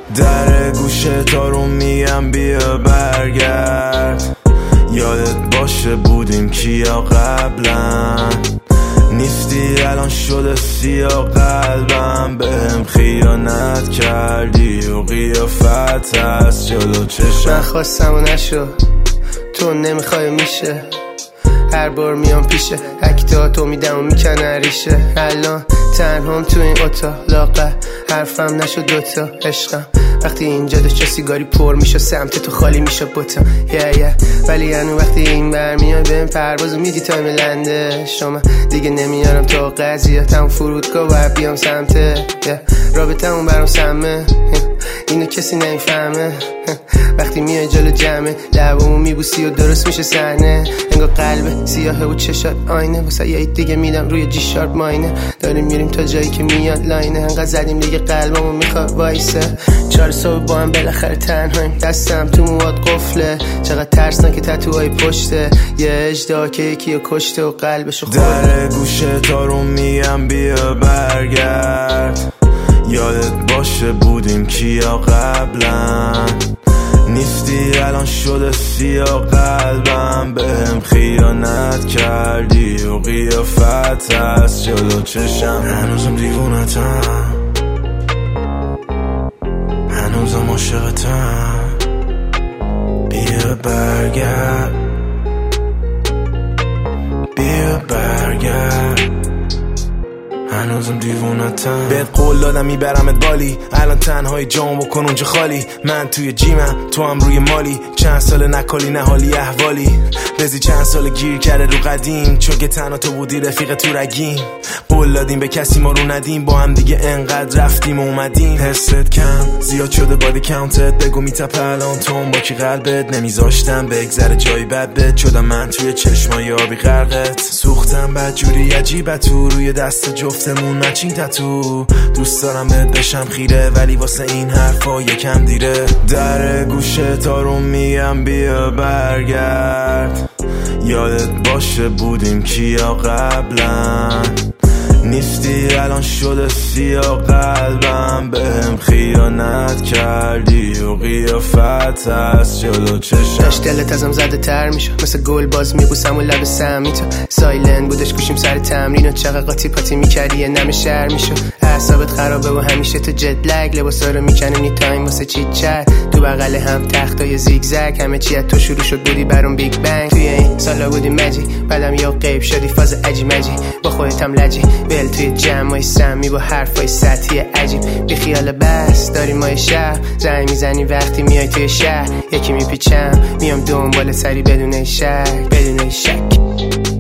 در گوشه تا رو میگم بیا برگرد، یادت باشه بودیم کیا قبلا، نیستی الان شده سیاه قلبم، بهم خیانت کردی و قیافت هست جلو چشم. من خواستم و نشو، تو نمیخوای میشه، هر بار میام پیشه اکتا تو میدم و میکنه ریشه. الان تنهام تو این اتاق، لاغر حرفم نشد دوتا عشقم، وقتی اینجا داشت سیگاری پر میشه سمت تو خالی میشه بوتا ولی هنو وقتی این برمیای بهم پروازو میدی تایم لنده شما دیگه نمیارم تا قضیاتم فرودگاه و بیام سمته رابطمون برام سمه اینو کسی نمیفهمه وقتی میای جلو جمعه لبامو میبوسی و درست میشه صحنه انگار قلب سیاهه و چشات آینه واسه یه دیگه میدم روی جی شارپ ماینه داریم میریم تا جایی که میاد لاینه انقدر زدیم دیگه قلبمو میخواد وایسه 4 صبح با هم بالاخره تنهاییم دستم تو موات قفله چقدر ترسناکه تتوهای پشته یه اجدا که یکیو کشته و قلبشو خورده در گوشه تا رو میگم بیا برگرد یادت باشه بودیم کیا قبلا نیستی الان شده سیاه قلبم بهم خیانت کردی و قیافت هست جلو چشم هنوزم دیوونتم هنوزم عاشقتم بیا برگرد بیا برگرد هنوزم دیوونتم بهت قول دادم میبرمت بالی الان تنهای جام بکن اونجا خالی من توی جیمم تو هم روی مالی چند سال نکالی نه حالی احوالی بزی چند سال گیر کرده رو قدیم چون که تنها تو بودی رفیق تو رگیم قول دادیم به کسی ما رو ندیم با هم دیگه انقدر رفتیم و اومدیم حست کم زیاد شده بادی کاونتت بگو میتپه الان تو با کی قلبت نمیذاشتم بگذره جایی بد بد شدم من توی چشمای آبی غرقت سوختم بدجوری عجیبه تو روی دست جفتمون مچین تتو دوست دارم بهت بشم خیره ولی واسه این حرفا یکم دیره در گوشه تا رو میگم بیا برگرد یادت باشه بودیم کیا قبلا نیستی الان شده سیاه قلبم بهم خیانت کردی و قیافت هست جلو چشم داشت دلت ازم زده تر میشه مثل گل باز میبوسم و لب سمیتو سایلند بودش گوشیم سر تمرین و چقدر قاطی پاتی میکردی یه نم شهر میشو اعصابت خرابه و همیشه تو جت لگ لباسا رو میکنیم نی تایم واسه چیت چت تو بغل هم تختای زیگزگ همه چی از تو شروع شد بودی برام بیگ بنگ توی این سالا بودی مجی بعدم یا غیب شدی فاز عجی مجی با خودتم لجی ول توی جمعای سمی با حرفای سطحی عجیب بی خیال بس داریم ما شهر زنگ میزنی وقتی میای توی شهر یکی میپیچم میام دنبال سری بدون شک